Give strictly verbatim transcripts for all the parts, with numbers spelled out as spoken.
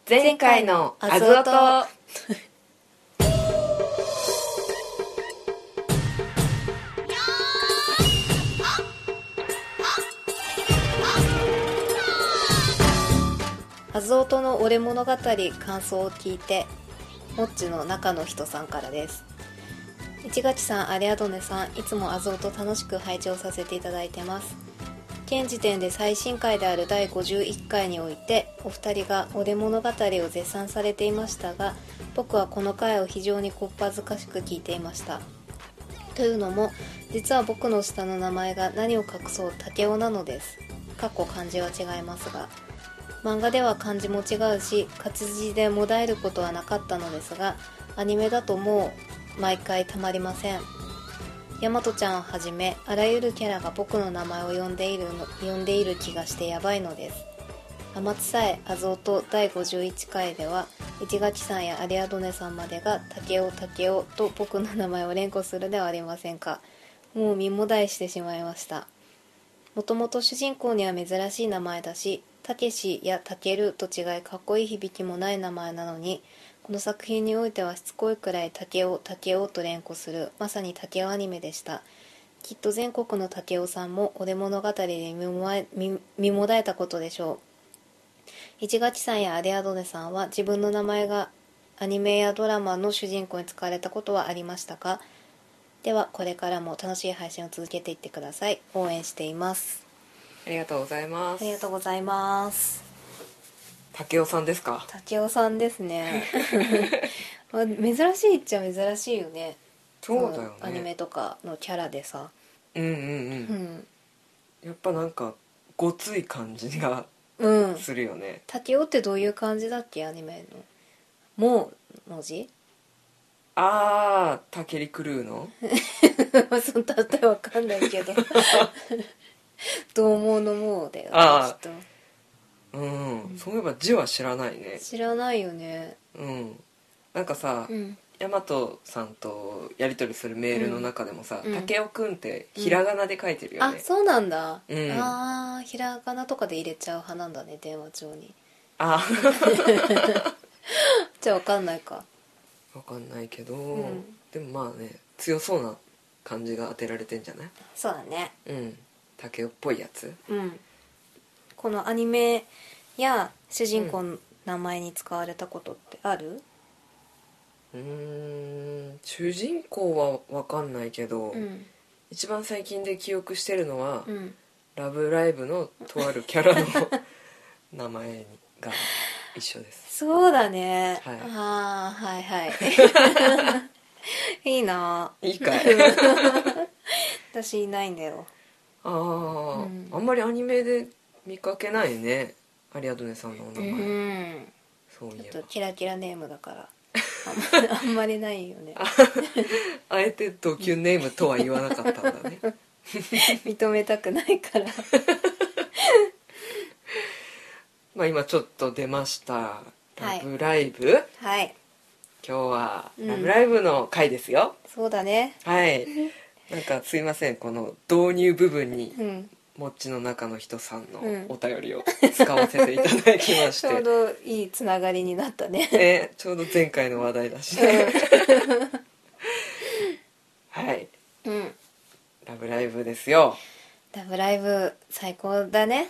前回のアズオトアズオトの俺物語感想を聞いて、モッチの中の人さんからです。市垣さん、アリアドネさん、いつもアズオト楽しく拝聴させていただいてます。現時点で最新回であるだいごじゅういっかいにおいてお二人が俺物語を絶賛されていましたが、僕はこの回を非常にこっぱずかしく聞いていました。というのも、実は僕の下の名前が何を隠そう竹雄なのです。かっこ漢字は違いますが、漫画では漢字も違うし活字でもだえることはなかったのですが、アニメだともう毎回たまりません。ヤマトちゃんをはじめあらゆるキャラが僕の名前を呼んでいるの呼んでいる気がしてやばいのです。天津さえアズオトだいごじゅういっかいでは市垣さんやアリアドネさんまでが竹雄竹雄と僕の名前を連呼するではありませんか。もう身もだえしてしまいました。もともと主人公には珍しい名前だし、たけしやたけると違いかっこいい響きもない名前なのに、この作品においてはしつこいくらい竹雄竹雄と連呼するまさに竹雄アニメでした。きっと全国の竹雄さんも俺物語で身もえ身身もだえたことでしょう。市垣さんやアリアドネさんは自分の名前がアニメやドラマの主人公に使われたことはありましたか？ではこれからも楽しい配信を続けていってください。応援しています。 ありがとうございまあす。 りがとうございます。 竹雄さんですか？ 竹雄さんですね。まあ珍しいっちゃ珍しいよね。 そうだよね。 アニメとかのキャラでさ、 うんうんうん、 うん、 やっぱなんかごつい感じがうんするよね。 竹雄ってどういう感じだっけ、アニメのもう文字あー、タケリクルーのそんたってわかんないけどどう思うのもうだよね、 あきっうん、うん、そういえば字は知らないね。 と知らないよね。 うんなんかさ、 うん大和さんとやり取りするメールの中でもさ、 うん竹雄くんってひらがなで書いてるよね。 あ、そうなんだ、 うん、 あー、ひらがなとかで入れちゃう派なんだね、電話帳に。 あじゃあわかんないか。 わかんないけど、 んでもまあね、強そうな感じが当てられてんじゃない？ そうだね。 うん竹雄っぽいやつ。 うんこのアニメや主人公の名前に使われたことってある？ うーん主人公は分かんないけど、 うん一番最近で記憶してるのは、 うんラブライブのとあるキャラの名前が一緒です。 そうだね、 はい、 あーはいはいいいないいかい私いないんだよ。 ああ、 うん、 あんまりアニメで見かけないね、アリアドネさんのお名前、 うん、 そういえばちょっとキラキラネームだからあんまあんまりないよねあえてドキュンネームとは言わなかったんだね認めたくないからまあ今ちょっと出ましたはラいブライブ、 はい今日はうんラブライブの回ですよ、 そうだね。 はいなんかすいません、この導入部分にうんもっちの中の人さんのうんお便りを使わせていただきましちょうて、 どいいつながりになったねね、ちょうど前回の話題だしねはいうんラブライブですよ。 ラブライブ最高だね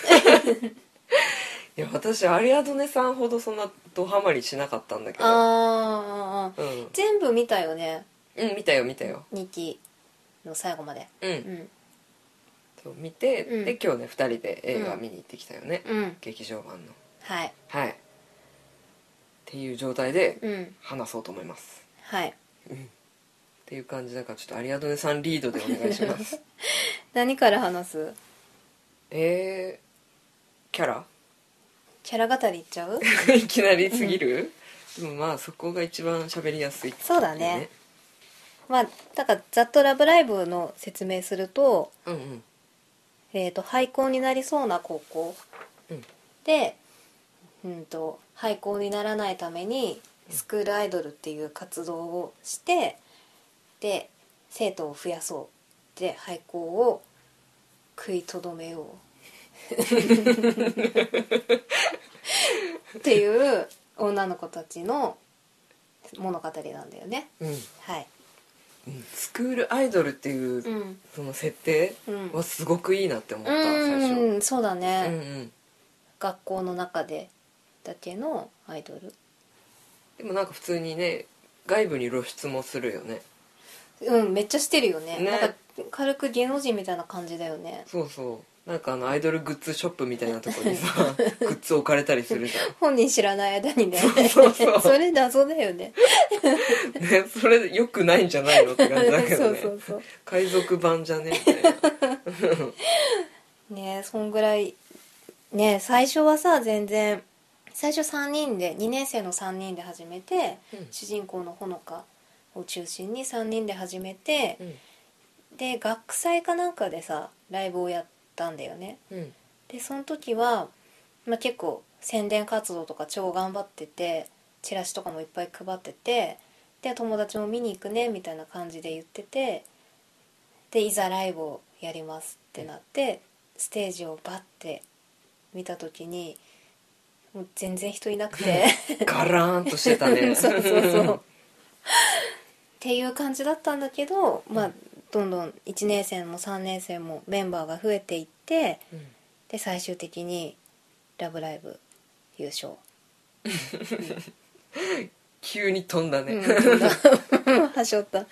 いや私アリアドネさんほどそんなドハマりしなかったんだけど、 ああ、 うん、 全部見たよね、 うん見たよ見たよ、 にきの最後まで。 うん、 うんそう見て、 うんで今日ねふたりで映画見に行ってきたよね、 うん劇場版の。 はいはいっていう状態でうん話そうと思います、 はいうん、っていう感じだからちょっとアリアドネさんリードでお願いします何から話す？ えー、キャラキャラ語りいっちゃう？ いきなりすぎる、でもまあそこが一番喋りやすい、 そうだね。まあだからざっとラブライブの説明すると、 うんうんえーと廃校になりそうな高校、 うん、 で、うんと廃校にならないためにスクールアイドルっていう活動をして、で生徒を増やそうで廃校を食いとどめようっていう女の子たちの物語なんだよね。 うん、 はい。 うんスクールアイドルっていう、 うん、 その設定うん、 はすごくいいなって思った、 う最初。 ん、そうだね、 うんうん、 学校の中でだけのアイドル。 でもなんか普通にね外部に露出もするよね。 うん、めっちゃしてるよね。 ねなんか軽く芸能人みたいな感じだよね。 そうそうなんかあのアイドルグッズショップみたいなところにさグッズ置かれたりするじゃん。 本人知らない間にね。 そうそうそれ謎だよね。 ね、それ良くないんじゃないのって感じだけどね。 そうそうそう海賊版じゃねみたいな。 ね。そんぐらいね。最初はさ、全然最初さんにんでにねん生のさんにんで始めて、 うん主人公のほのかを中心にさんにんで始めて、 うんで学祭かなんかでさライブをやったんだよね。 うんでその時は、まあ、結構宣伝活動とか超頑張ってて、チラシとかもいっぱい配ってて、で友達も見に行くねみたいな感じで言ってて、でいざライブをやりますってなってステージをバッて見た時にもう全然人いなくてガラーンとしてたね。 そうそうそうっていう感じだったんだけど、まあどんどんいちねん生もさんねん生もメンバーが増えていって、 うんで最終的に「ラブライブ!」優勝。 急に飛んだね。 うん、飛んだはしょった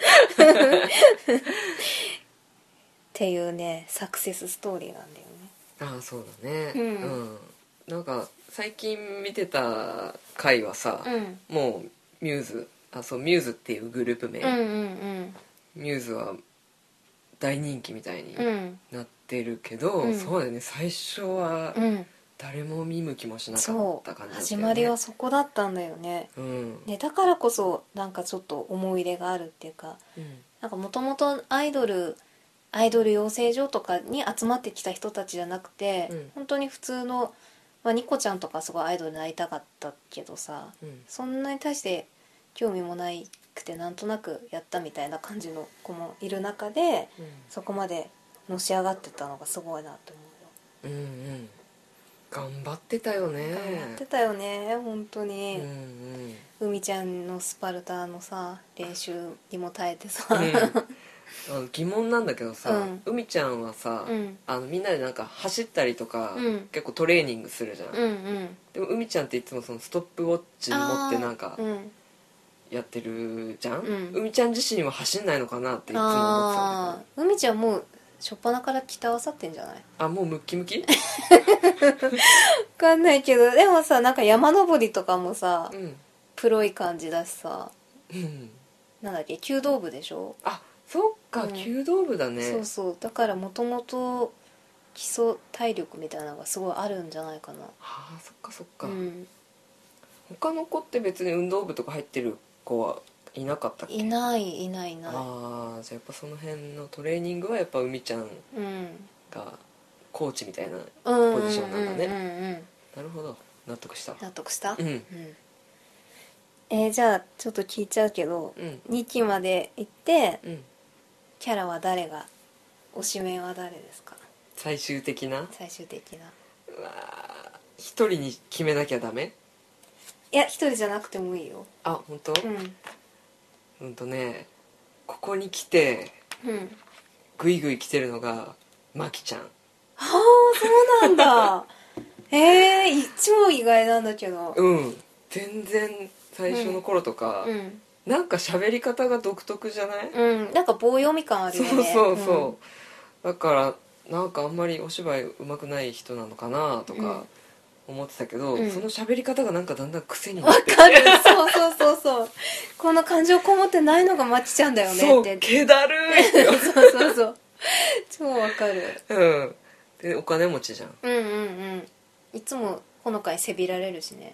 っていうねサクセスストーリーなんだよね。 ああそうだね。 うんうんなんか最近見てた回はさ、 うんもうミューズあそうミューズっていうグループ名、 うんうんミューズは大人気みたいにうんうんなってるけど、 うんそうだよね最初はうん誰も見向きもしなかそうった感じだった始よね。 まりはそこだったんだよね。 うんねだからこそなんかちょっと思い入れがあるっていうか、 うんなんかもともとアイドルアイドル養成所とかに集まってきた人たちじゃなくて、 うん本当に普通の、まあ、ニコちゃんとかすごいアイドルになりたかったけどさ、 うんそんなに対して興味もないくてなんとなくやったみたいな感じの子もいる中で、そこまでのし上がってたのがすごいなと思うよ。 うんうん頑張ってたよね。 頑張ってたよね本当うんに。 うん海ちゃんのスパルタのさ練習にも耐えてさ、 うんあの疑問なんだけどさ、 うん海ちゃんはさ、 うんあのみんなでなんか走ったりとか、 うん結構トレーニングするじゃん、 うんうんでも海ちゃんっていつもそのストップウォッチ持ってなんかあーうんやってるじゃん、 うん海ちゃん自身は走んないのかなっていつも思ってたんだあー海ちゃんもう初っ端から北合わさってんじゃない？ けどあもうムッキムキ分かんないけど、でもさなんか山登りとかもさうんプロい感じだしさ、 うんなんだっけ弓道部でしょ？ あそっか、 うん弓道部だね。 そうそうだからもともと基礎体力みたいなのがすごいあるんじゃないかな。 あーそっかそっか、 うん他の子って別に運動部とか入ってる子はいなかったっけ？ いないいないいない。 ああじゃあやっぱその辺のトレーニングはやっぱ海ちゃんうんがコーチみたいなポポジションなんだねうんうんうんうん、 なるほど納得した。 納得した、 うんうんえーじゃあちょっと聞いちゃうけど、 うんにきまで行ってうんキャラは誰が、推しメンは誰ですか？ 最終的な最終的な。 うわー一人に決めなきゃダメ？ いや一人じゃなくてもいいよ。 あ本当？ うんうんとねここに来てうんグイグイ来てるのがマキちゃん。 はあそうなんだえー、超意外なんだけど。 うん全然最初の頃とか、 うんなんか喋り方が独特じゃない？ うんなんか棒読み感あるよね。 そうそうそう、だからなんかあんまりお芝居上手くない人なのかなとか思ってたけど、 うんその喋り方がなんかだんだん癖になってわかるそうそうそうそうこの感情こもってないのがマキちゃんだよねそうって気だるいってそうそうそう超わかる。 うんでお金持ちじゃん。 うんうんうんいつもほのかにせびられるしね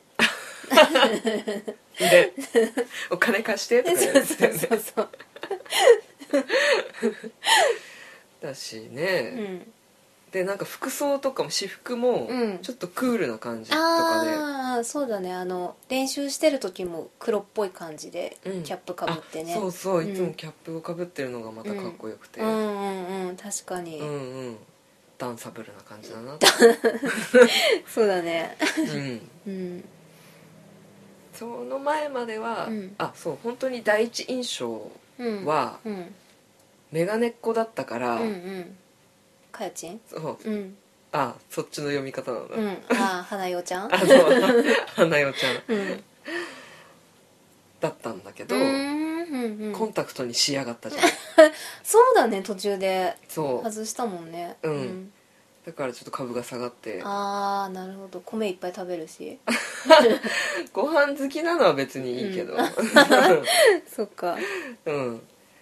でお金貸してとかそう言ってそうそうそうだしうね、 んでなんか服装とかも私服もうんちょっとクールな感じとかで、 ああそうだねあの練習してる時も黒っぽい感じでうんキャップかぶってね、 あそうそううんいつもキャップをかぶってるのがまたかっこよくて、 うんうんうん確かに、 うんうんダンサブルな感じだなそうだねうんうんその前までは、うん、あそう本当に第一印象は、うんうん、メガネっ子だったから、うんうん、 かよちんそう、うん、あそっちの読み方なんだ、 うん、あ花代ちゃんあそう花代ちゃん、うん、だったんだけど、うんうん、コンタクトにしやがったじゃんそうだね途中でそう外したもんねうん、うんだからちょっと株が下がって、 ああなるほど米いっぱい食べるしご飯好きなのは別にいいけど、うん、 そっかうん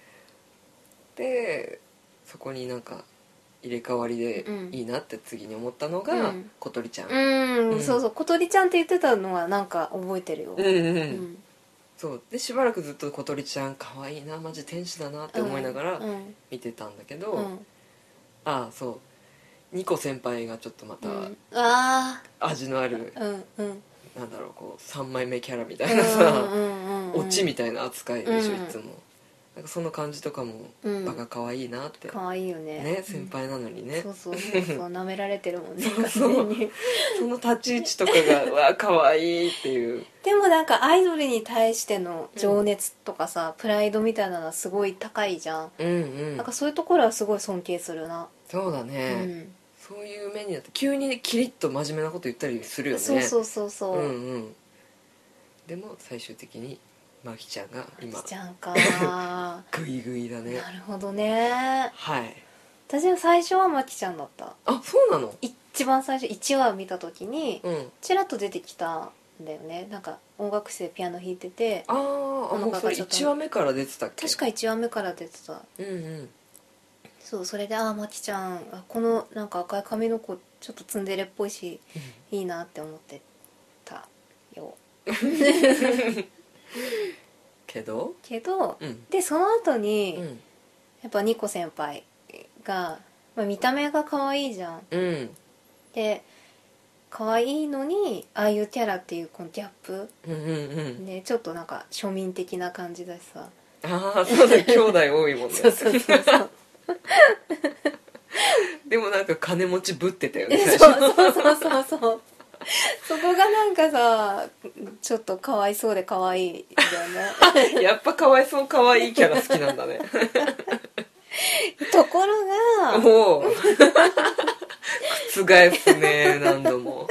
でそこになんか入れ替わりでいいなって次に思ったのが、うん、小鳥ちゃんうん、うん、そうそう小鳥ちゃんって言ってたのはなんか覚えてるようんうん、うん、そうでしばらくずっと小鳥ちゃん可愛いなマジ天使だなって思いながら見てたんだけど、うんうん、ああそうニコ先輩がちょっとまた味のある、うんうん、なんだろうこうさんまいめキャラみたいなさオチみたいな扱いでしょ、うん、いつもなんかその感じとかもバカ可愛いなって、 うん、可愛いよねね先輩なのにね、 うん、そうそうそうそう舐められてるもんねそうそうその立ち位置とかがうわ可愛いっていうでもなんかアイドルに対しての情熱とかさ、うん、プライドみたいなのはすごい高いじゃん、うんうん、なんかそういうところはすごい尊敬するなそうだね、うんそういう目になって急にキリッと真面目なこと言ったりするよねそうそうそうそう、うんうん、でも最終的にマキちゃんが今マキちゃんかグイグイだねなるほどねはい私は最初はマキちゃんだったあそうなの一番最初いちわ見た時にチラッと出てきたんだよねなんか音楽室でピアノ弾いててああもうそれいちわめから出てたっけ確かいちわめから出てたうんうんそうそれでああマキちゃんあこのなんか赤い髪の子ちょっとツンデレっぽいし、うん、いいなって思ってたよけどけど、うん、でその後に、うん、やっぱニコ先輩が、まあ、見た目が可愛いじゃん、うん、で可愛いのにああいうキャラっていうこのギャップ、うんうんうん、でちょっとなんか庶民的な感じだしさああそうだ兄弟多いもんねそうそうそうそうでもなんか金持ちぶってたよね最初そうそうそうそうそうそこがなんかさちょっとかわいそうでかわいいんだよねやっぱかわいそうかわいいキャラ好きなんだねところがおお覆すね何度も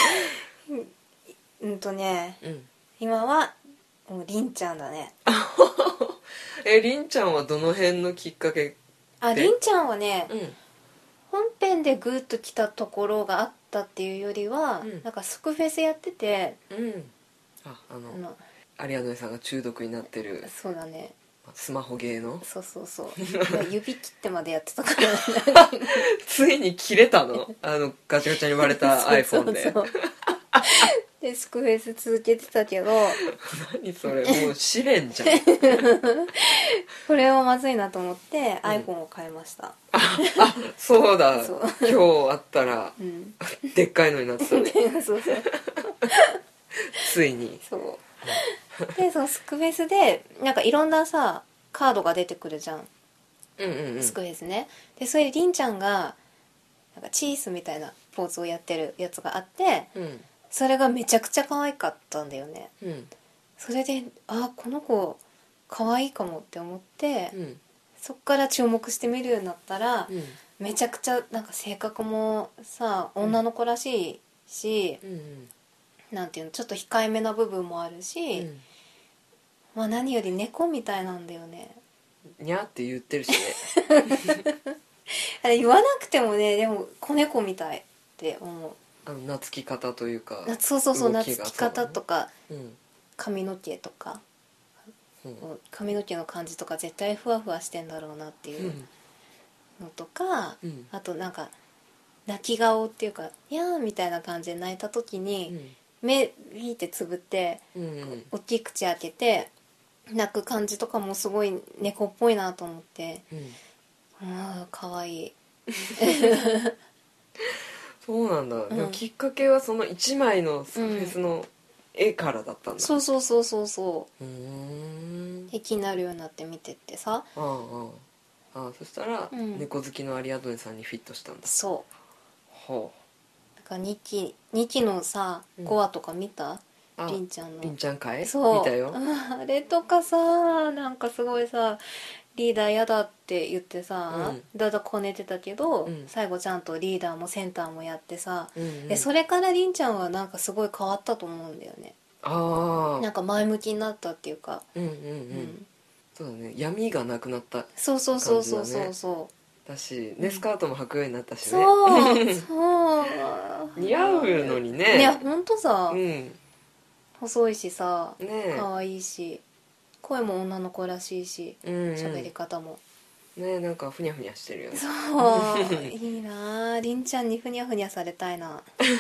うんとね、うん、今はもうりんちゃんだねえりんちゃんはどの辺のきっかけありんちゃんはね、うん、本編でグーッと来たところがあったっていうよりは、うん、なんかスクフェスやってて、うん、 ああの、あの有谷さんが中毒になってるそうだねスマホゲーのそうそうそう指切ってまでやってたからついに切れたのあのガチャガチャに割れた iPhone でそうそうそうでスクフェス続けてたけど何それもう試練じゃんこれはまずいなと思って、うん、iPhone を買いましたああそうだそう今日あったら、うん、でっかいのになってたねそうそうついにそうでそのスクフェスでなんかいろんなさカードが出てくるじゃん、うんうんうん、スクフェスねでそれでりんちゃんがなんかチースみたいなポーズをやってるやつがあって、うんそれがめちゃくちゃ可愛かったんだよね、うん、それであこの子可愛いかもって思って、うん、そっから注目して見るようになったら、うん、めちゃくちゃなんか性格もさ女の子らしいし、うん、なんていうのちょっと控えめな部分もあるし、うん、まあ何より猫みたいなんだよねにゃって言ってるしねあれ言わなくてもねでも子猫みたいって思うあの懐き方というかそうそうそう懐き方とか、うん、髪の毛とか、うん、髪の毛の感じとか絶対ふわふわしてんだろうなっていうのとか、うん、あとなんか泣き顔っていうかにゃーみたいな感じで泣いた時に、うん、目引いてつぶって、うんうん、大きい口開けて泣く感じとかもすごい猫っぽいなと思って、うん、あかわいいそうなんだ、うん、でもきっかけはそのいちまいのフェスの絵からだったんだ、うん、そうそうそうそうそううーん気になるようになって見てってさああああそしたら、うん、猫好きのアリアドネさんにフィットしたんだそほなんかにきにきのさごわとか見た、 う。 りんちゃんのりんちゃん会そう見たよ。 あれとかさなんかすごいさリーダー嫌だって言ってさ、 うんだだこねてたけど、 うん、 最後ちゃんとリーダーもセンターもやってさ、 うんうん、 でそれからりんちゃんはなんかすごい変わったと思うんだよね。 ああ、 なんか前向きになったっていうか、 うんうんうん、 うん、 そうだね、闇がなくなったそうそうそうそう感じだねそうそうだし、ね、スカートも履くようになったしね。 そうそう似合うのにね。 いやほんとさ、 うん、 細いしさねえ、 可愛いし声も女の子らしいしうんうん、 喋り方もね、なんかふにゃふにゃしてるよね。 そういいなりんちゃんにふにゃふにゃされたいな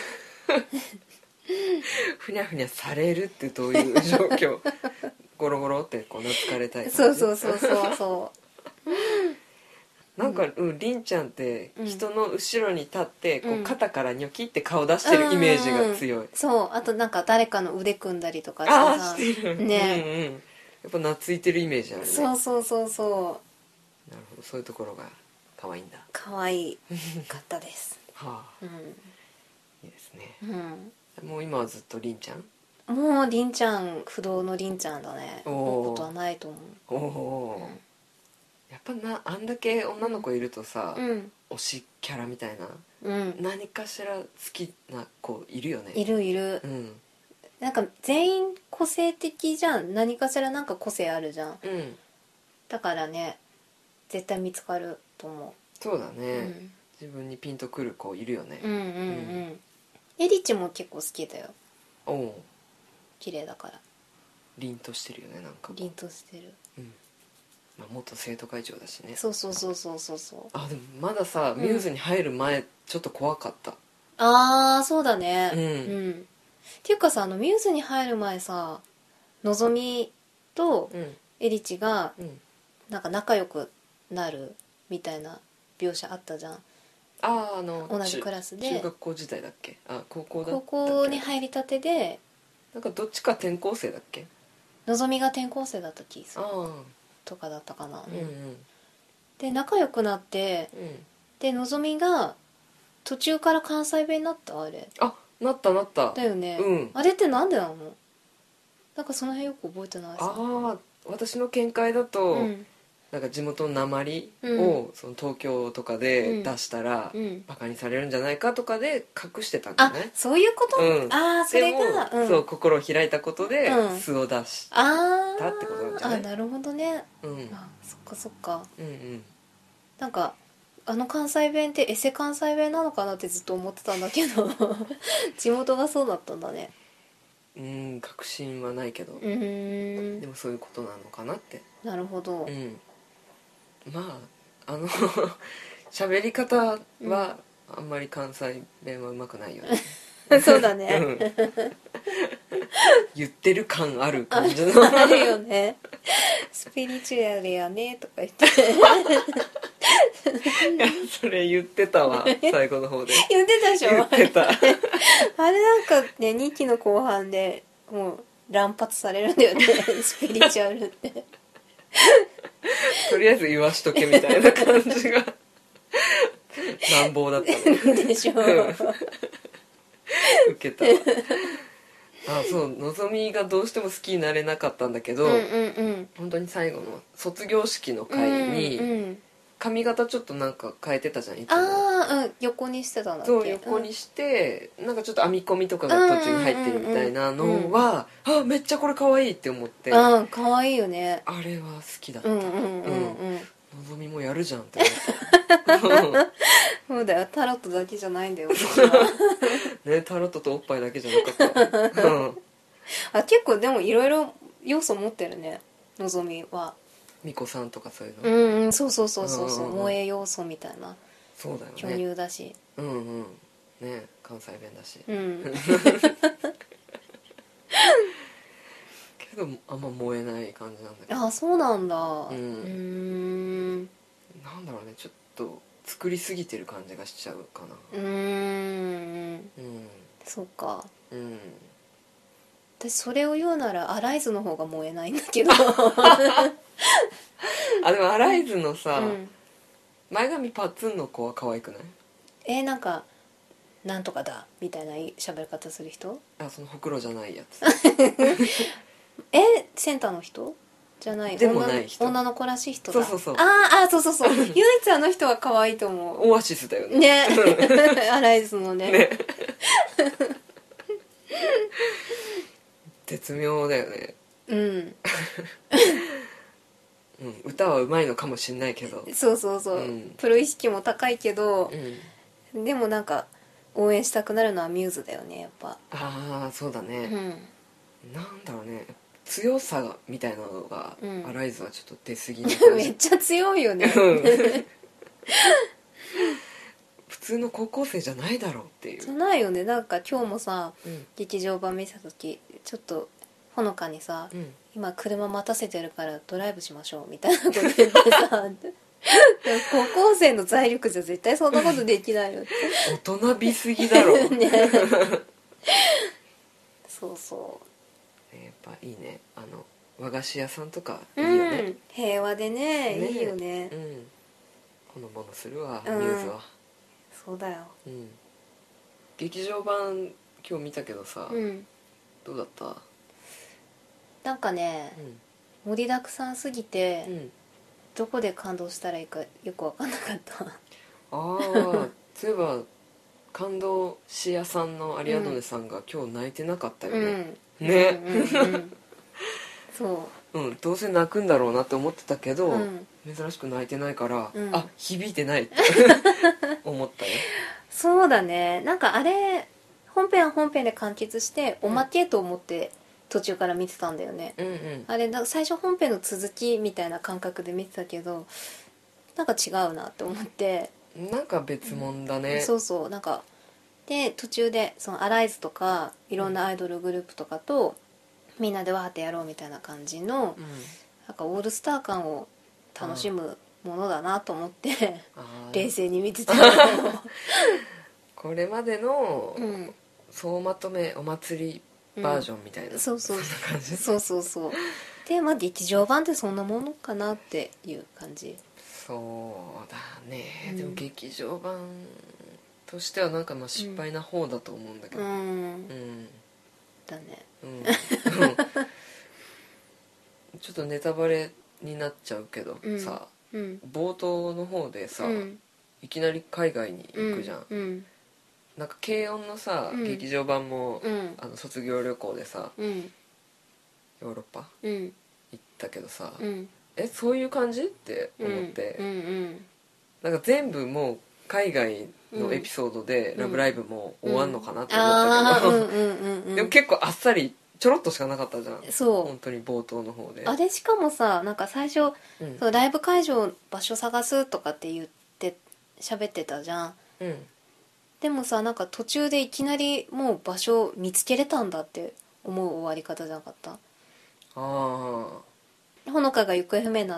ふにゃふにゃされるってどういう状況ゴロゴロってこう懐かれたい感じ。 そうそうそうそうそうなんか、うん、りんちゃんって人の後ろに立って、こううん肩からニョキって顔出してるイメージが強い、 うん、そうあとなんか誰かの腕組んだりとかしてああさしてるね、 うんうん、やっぱ懐いてるイメージあるね。 そうそうそうそうなるほど、そういうところが可愛いんだ。 可愛かったですはあ、 うん、 いいですね。 うん、 もう今はずっとりんちゃん。 もうりんちゃん不動のりんちゃんだね。 おー思うことはないと思おお、 うんやっぱな、あんだけ女の子いるとさ、 う。うん推しキャラみたいなうん何かしら好きな子いるよね。 いるいる。 うんなんか全員個性的じゃん。何かしらなんか個性あるじゃん。 うん、 だからね絶対見つかると思そうだう。 ね、自分にピンとくる子いるよね。 うん、うんうんうんエリチも結構好きだよ。 おお、 綺麗だから凛としてるよね、なんか。 凛としてる。 うん、まあ、元生徒会長だしね。 そうそうそうそうそうそう。 あ、でもまださ、ミューズに入る前ちょっと怖かった。 ああそうだね。 うんうん、っていうかさあのミューズに入る前さのぞみとうんエリチがうん、 なんか仲良くなるみたいな描写あったじゃん。 ああ、あの同じクラスで中中学校時代だっけ、あ、高校だったっ高け。 校に入りたてでなんかどっちか転校生だっけ。 のぞみが転校生だった気するああ、 とかだったかな、 うんうんで仲良くなってうん、 でのぞみが途中から関西弁になったあれあ、なったなった。 だよね、 うん、 あれってなんでなの。なんかその辺よく覚えてないさ。 ああ、私の見解だと、 うんなんか地元の訛りうをその東京とかで出したら、 うんバカにされるんじゃないかとかで隠してたんだあよね。 そういうこと、 うんああそれがでも、 うん、 そう心を開いたことでうん素を出し、 あだってことなんじゃないあなるほどね。 うん、うんあそっかそっか。 うんなんかあの関西弁ってエセ関西弁なのかなってずっと思ってたんだけど地元がそうだったんだね。 うん確信はないけど、 うーんでもそういうことなのかなって。 なるほど、 うんまああの喋り方はあんまり関西弁はうまくないよねそうだね、 うん言ってる感ある感じのあるよねスピリチュアルやねとか言っていやそれ言ってたわ最後の方で言ってたでしょ言ってたあれなんかねにきの後半でもう乱発されるんだよねスピリチュアルってとりあえず言わしとけみたいな感じが乱暴だったねでしょウケたわ。あ、そう、のぞみがどうしても好きになれなかったんだけど、 うんうんうん本当に最後の卒業式の会にうんうん髪型ちょっとなんか変えてたじゃんいつも。 ああうん横にしてたんだっけ。 そう横にして、なんかちょっと編み込みとかが途中に入ってるみたいなのは、あ、めっちゃこれ可愛いって思って、 うんうん可愛いよね。 あれは好きだった。 うんうんうんうんのぞみもやるじゃんって思ったそうだよタロットだけじゃないんだよ私はね、タロットとおっぱいだけじゃなかった、うん、 あ結構でもいろいろ要素持ってるねのぞみは。 巫女さんとかそういううの、 んうんそうそうそうそうそううんうんうん萌え要素みたいなそうだよね巨乳だしうんうんね、関西弁だし、 うんけどあんま燃えない感じなんだけど、 あそうなんだうんうーんなんだろうね、ちょっと作りすぎてる感じがしちゃうかな。 うーんうんそうか。 うん私それを言うならアライズの方が燃えないんだけどあ、でもアライズのさ、 うん、 前髪パッツンの子は可愛くない？ えー、なんかなんとかだみたいな喋り方する人？ あ、そのほくろじゃないやつえ、センターの人じゃない、 でもない人、 女の、女の子らしい人だ。 そうそうそう、 あーあー、そうそうそう唯一あの人は可愛いと思う。 オアシスだよね。 ねアライズのねね絶妙だよね。 うん、 うん、歌はうまいのかもしんないけど、 そうそうそう、うん、プロ意識も高いけど、うん、でもなんか応援したくなるのはミューズだよね、やっぱ。 ああ、そうだね、 うん、 なんだろうね、強さみたいなのが、うん、アライズはちょっと出過ぎな感じめっちゃ強いよね普通の高校生じゃないだろうっていう。 じゃないよね。なんか今日もさ、 うん、 劇場版見た時ちょっとほのかにさ、うん、今車待たせてるからドライブしましょうみたいなこと言ってさ高校生の財力じゃ絶対そんなことできないよって大人びすぎだろねそうそう、 やっぱいいね、あの和菓子屋さんとかいいよね、うん、 平和で ね, ねいいよね、 うん、ほのぼのするわ、うん、ミューズは。 そうだよ、 うん、劇場版今日見たけどさ、うん、どうだった？ なんかね、うん、盛りだくさんすぎて、うん、どこで感動したらいいかよく分かんなかったああそういえば感動し屋さんのアリアドネさんが今日泣いてなかったよね、うん、ね、うんうんうん、そう、うん、どうせ泣くんだろうなって思ってたけど、うん、珍しく泣いてないから、うん、あ、響いてないって思ったよ。 そうだね、なんかあれ本編は本編で完結しておまけと思って途中から見てたんだよね、うんうん、あれだ最初本編の続きみたいな感覚で見てたけどなんか違うなって思って、 なんか別物だね、 うん、そうそう、なんかで途中でそのアライズとかいろんなアイドルグループとかとみんなでわーってやろうみたいな感じの、うん、なんかオールスター感を楽しむものだなと思って冷静に見てたこれまでの総まとめお祭りバージョンみたいな、うん、 そうそうそんな感じ、 そうそうそうで、まあ劇場版ってそんなものかなっていう感じ。 そうだね、うん、でも劇場版としてはなんかまあ失敗な方だと思うんだけど、うん、うん、 だね、 うん、ちょっとネタバレになっちゃうけど、うん、さ、うん、冒頭の方でさ、うん、いきなり海外に行くじゃん、うんうん、なんか軽音のさ、うん、劇場版も、うん、あの卒業旅行でさ、うん、ヨーロッパ、うん、行ったけどさ、うん、えそういう感じって思って、うんうんうん、なんか全部もう海外のエピソードで「ラブライブ!」も終わんのかなって思ったけど、うんうん、でも結構あっさりちょろっとしかなかったじゃん。そう本当に冒頭の方であれしかもさ、なんか最初、うん、そのライブ会場場所探すとかって言って喋ってたじゃん、うん、でもさ、なんか途中でいきなりもう場所見つけれたんだって思う終わり方じゃなかった？ああ、ほのかが行方不明になって、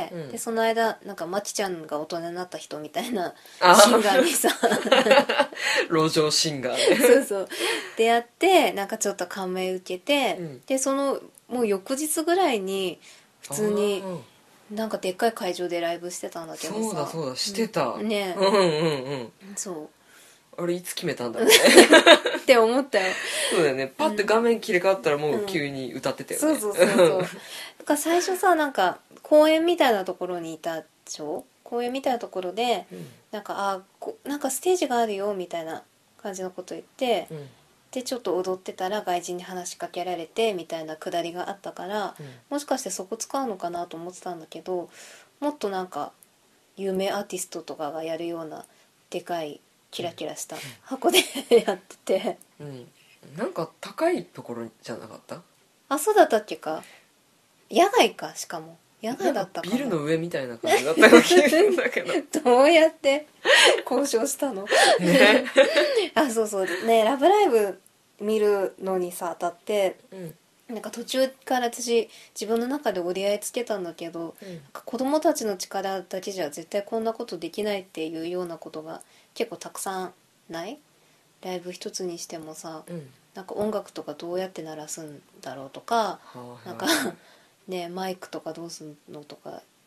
うん、でその間なんかまきちゃんが大人になった人みたいなシンガーにさ路上シンガーでそうそう出会ってなんかちょっと感銘受けて、うん、でそのもう翌日ぐらいに普通になんかでっかい会場でライブしてたんだけどさ。 そうだそうだしてた、 うん、ねうんうんうんそうあれいつ決めたんだろうねって思ったよ。 そうだよね、パッて画面切り替わったらもう急に歌ってたよね、うん、 そうそうそうそうだから最初さ、なんか公園みたいなところにいたでしょ。公園みたいなところで、うん、なんかあこなんかステージがあるよみたいな感じのこと言って、うん、でちょっと踊ってたら外人に話しかけられてみたいなくだりがあったから、うん、もしかしてそこ使うのかなと思ってたんだけど、もっとなんか有名アーティストとかがやるようなでかいキラキラした箱でやってて、 うん、なんか高いところじゃなかった？ あ、そうだったっけか。野外か、しかも野外だったかな。ビルの上みたいな感じだったような気がするんだけどどうやって交渉したのねあ、そうそうね、ラブライブ見るのにさ当たって、うん、なんか途中から私自分の中で折り合いつけたんだけど、うん、なんか子供たちの力だけじゃ絶対こんなことできないっていうようなことが結構たくさんない？ライブ一つにしてもさ、うん、なんか音楽とかどうやって鳴らすんだろうとか、はあはあ、なんかねマイクとかどうすんのとか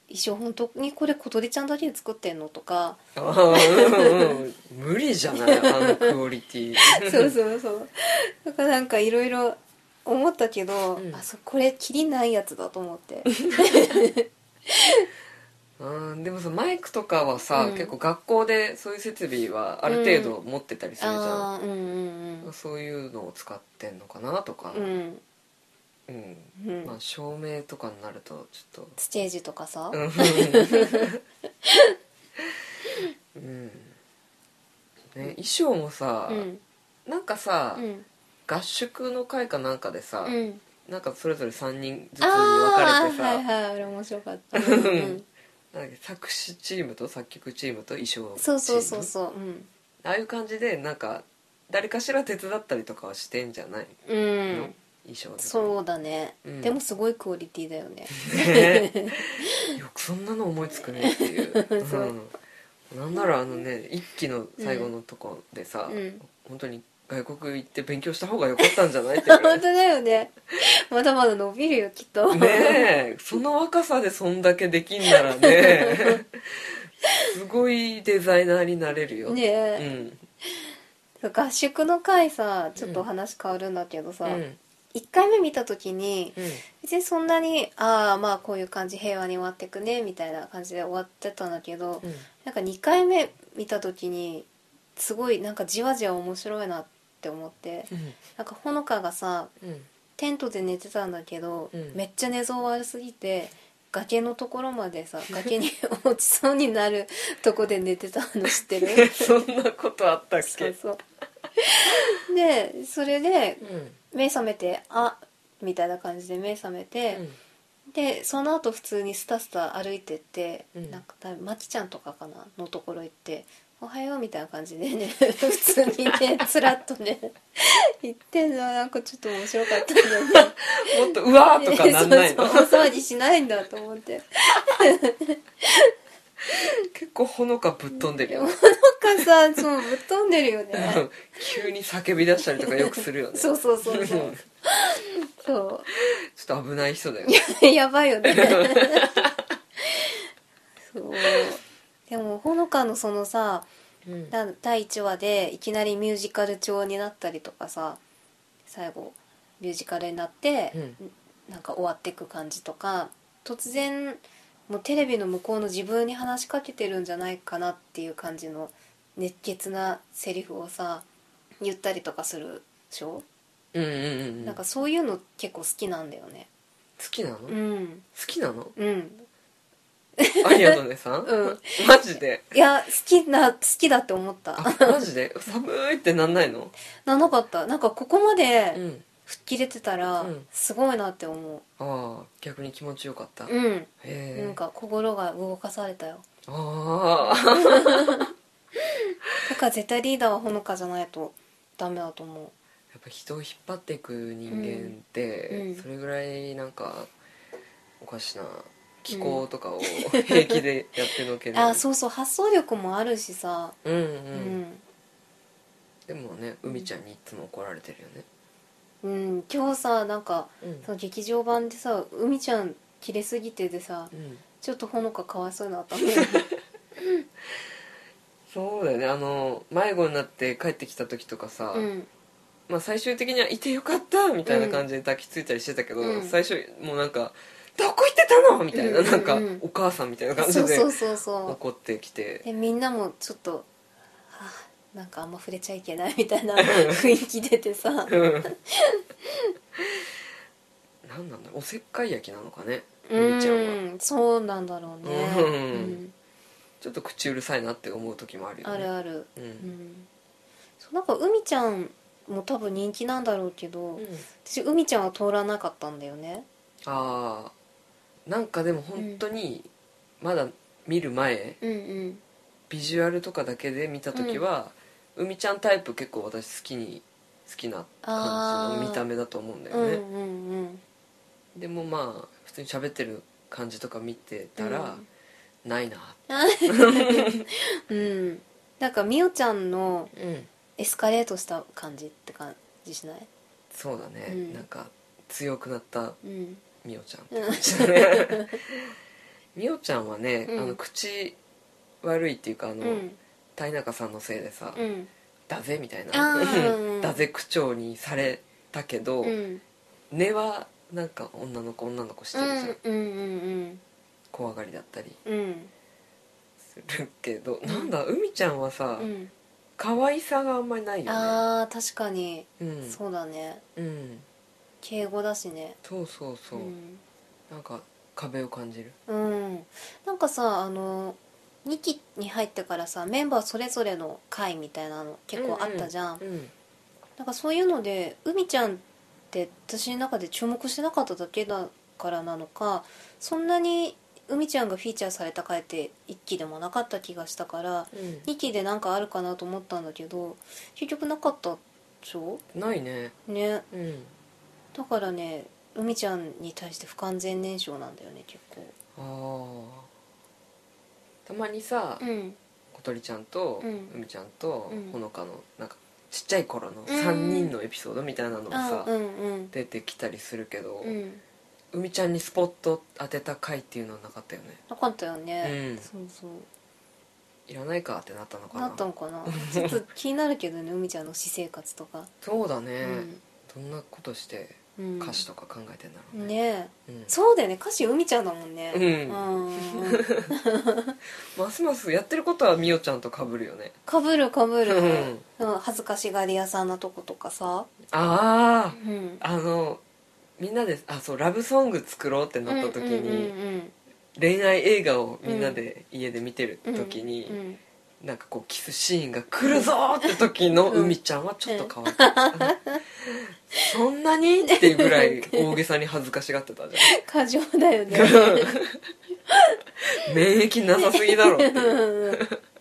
衣装本当にこれ小鳥ちゃんだけで作ってんのとか、 ああ、うんうん、無理じゃないあのクオリティそうそうそう、だからなんかいろいろ思ったけど、うん、あそこれキリないやつだと思ってうん、でもさマイクとかはさ、うん、結構学校でそういう設備はある程度持ってたりするじゃん、うんうんうん、そういうのを使ってんのかなとか、うんうんうん、まあ照明とかになるとちょっとステージとかさうんね、衣装もさ、うん、なんかさ、うん、合宿の会かなんかでさ、うん、なんかそれぞれさんにんずつに分かれてさ、 はいはいあれ面白かった、うん、 なんか作詞チームと作曲チームと衣装チーム、 そうそうそうそう、うん、 ああいう感じでなんか誰かしら手伝ったりとかはしてんじゃないの、うん、衣装でそうだね、うん、でもすごいクオリティだよねねよくそんなの思いつくねっていう、うん、なんならあのね一期の最後のとこでさ、うん、本当に外国行って勉強した方が良かったんじゃないって本当だよね、まだまだ伸びるよきっとねえ、その若さでそんだけできんならねすごいデザイナーになれるよねえ、 うん、合宿の回さちょっと話変わるんだけどさ、うん、いっかいめ見た時に、うん、別にそんなにああまあこういう感じ平和に終わってくねみたいな感じで終わってたんだけど、うん、なんかにかいめ見た時にすごいなんかじわじわ面白いなって思って、うん、なんかほのかがさ、うん、テントで寝てたんだけど、うん、めっちゃ寝相悪すぎて崖のところまでさ崖に落ちそうになるとこで寝てたの知ってるそんなことあったっけ。 そうそうでそれで、うん、目覚めてあみたいな感じで目覚めて、うん、でその後普通にスタスタ歩いてって、うん、なんかまきちゃんとかかなのところ行っておはようみたいな感じでね普通にねつらっとね言ってんのはなんかちょっと面白かったんだよねもっとうわーとかなんないのそうそうお騒ぎしないんだと思って結構ほのかぶっ飛んでるよね。 ほのかさそうぶっ飛んでるよね急に叫び出したりとかよくするよねそうそうそうそうそうちょっと危ない人だよねやばいよねそうでもほのかのそのさ、うん、だいいちわでいきなりミュージカル調になったりとかさ最後ミュージカルになって、うん、なんか終わっていく感じとか突然もうテレビの向こうの自分に話しかけてるんじゃないかなっていう感じの熱血なセリフをさ言ったりとかするでしょ、うんうんうん、なんかそういうの結構好きなんだよね。 好きなの、 うん、 好きなのうんありがとうねさん、うん、マジでいや好きな好きだって思ったマジで寒いってなんないの。 なんなかった。なんかここまで吹っ切れてたらすごいなって思う、うん、 ああ逆に気持ちよかった。 うんへなんか心が動かされたよ。 ああだから絶対リーダーはほのかじゃないとダメだと思う。 やっぱ人を引っ張っていく人間って、うん、それぐらいなんかおかしな気候とかを平気でやってのける、 うん、あそうそう発想力もあるしさうんうん、うん、 でもね海ちゃんにいつも怒られてるよね。 うん今日さなんか、うん、その劇場版でさ海ちゃん切れすぎてでさ、うん、ちょっとほのかかわいそうになったんだよねそうだよねあの迷子になって帰ってきた時とかさ、うんまあ、最終的にはいてよかったみたいな感じで抱きついたりしてたけど、うん、最初もうなんかどこ行ってたのみたいな、うんうんうん、なんかお母さんみたいな感じで怒ってきてでみんなもちょっと、はあ、なんかあんま触れちゃいけないみたいな雰囲気出てさ何なんだおせっかい焼きなのかねみちゃんは。そうなんだろうね、うんうん、 ちょっと口うるさいなって思う時もあるよね。 あるある、うんうん、そうなんか海ちゃんも多分人気なんだろうけど、うん、私海ちゃんは通らなかったんだよね。 ああなんかでも本当にまだ見る前、うんうん、ビジュアルとかだけで見た時は、うん、海ちゃんタイプ結構私好きに好きな感じの見た目だと思うんだよね、うんうんうん、でもまあ普通に喋ってる感じとか見てたら、うん、ないなうんなんかみおちゃんのエスカレートした感じって感じしない？ そうだね、うん、なんか強くなった、うんみおちゃんって感じだねみおちゃんはね、 うんあの口悪いっていうかあの、 うん田中さんのせいでさ、 うんだぜみたいあなーうんだぜ口調にされたけど、 うん根はなんか女の子女の子してるじゃん、 うんうんうん怖がりだったりうんするけど、 うんなんだ海ちゃんはさ、 うん可愛さがあんまりないよね。 あー確かに、 うんそうだねうん敬語だしねそうそうそう、 んなんか壁を感じる。 うん、なんかさあのにきに入ってからさメンバーそれぞれの回みたいなの結構あったじゃん、 うんうんなんかそういうので海ちゃんって私の中で注目してなかっただけだからなのか、そんなに海ちゃんがフィーチャーされた回っていっきでもなかった気がしたから、 うんにきでなんかあるかなと思ったんだけど結局なかったでしょないね。 ね。 うんだからね海ちゃんに対して不完全燃焼なんだよね結構。 ああたまにさ、 うん小鳥ちゃんとうん海ちゃんとうんほのかのなんかちっちゃい頃のさんにんのエピソードみたいなのがさ、 あうんうん出てきたりするけど、 うん海ちゃんにスポット当てた回っていうのはなかったよね。 なかったよね、 うんそうそういらないかってなったのかな。 なったのかなちょっと気になるけどね海ちゃんの私生活とか、 そうだね、 うんどんなことしてうん、 歌詞とか考えてんだろうね。 ねえ、 うんそうだよね歌詞海ちゃんだもんねうんうんますますやってることはみおちゃんと被るよね。 かぶるかぶる、 うんうん、恥ずかしがり屋さんなとことかさ、 ああうん、 あのみんなであそうラブソング作ろうってなった時に、 うんうん恋愛映画をみんなで家で見てるうんうん時に、 うんうんなんかこうキスシーンが来るぞーって時の海ちゃんはちょっと可愛かった、そんなにっていうぐらい大げさに恥ずかしがってたじ過剰だよねゃん免疫なさすぎだろっていう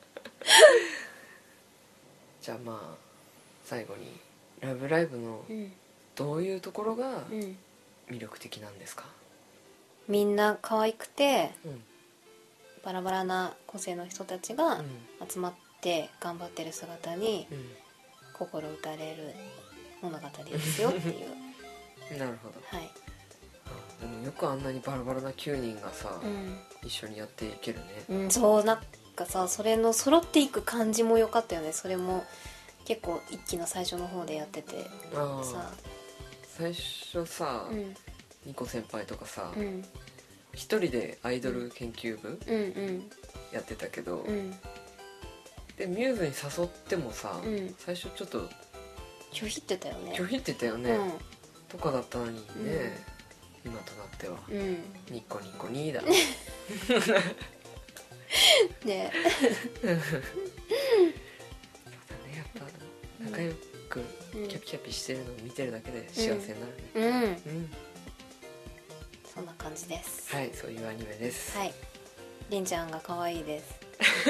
じゃあまあ最後に「ラブライブ!」のうんどういうところがうん魅力的なんですか？ みんな可愛くてうんバラバラな個性の人たちうがん集まって頑張ってる姿にう心打たれる物語ですよっていうんなるほど。 はい、 でもよくあんなにバラバラなきゅうにんがさ、 う一緒にやっていけるね。 ん、うん、そうなんかさそれの揃っていく感じも良かったよね。それも結構一期の最初の方でやっててあさ、 最初さ、 うんニコ先輩とかさうん一人でアイドル研究部うんうんやってたけど、 うんでミューズに誘ってもさ、 うん最初ちょっと拒否ってたよね。 拒否ってたよね、とかだったのにね、今となってはうんうんニコニコにだねねやっぱ仲良くうんキャピキャピしてるのを見てるだけで幸せになるね。 うんうん、 そんな感じです。 はい、そういうアニメです。 はい、りんちゃんが可愛いです。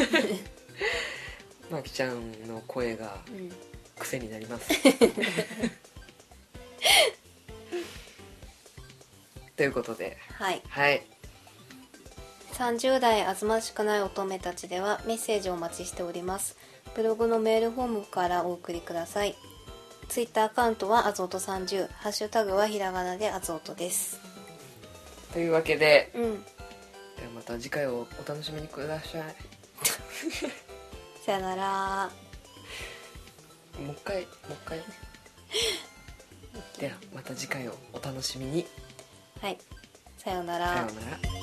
まきちゃんの声がうん癖になりますということで、 はい、 はいさんじゅう代あずましくない乙女たちではメッセージをお待ちしております。ブログのメールフォームからお送りください。ツイッターアカウントはあずおとさんじゅう、ハッシュタグはひらがなであずおとです。 というわけで、 うん、 ではまた次回をお楽しみにください。 さよなら。 もう一回もう一回ではまた次回をお楽しみに。 はい、さよなら。 さようなら。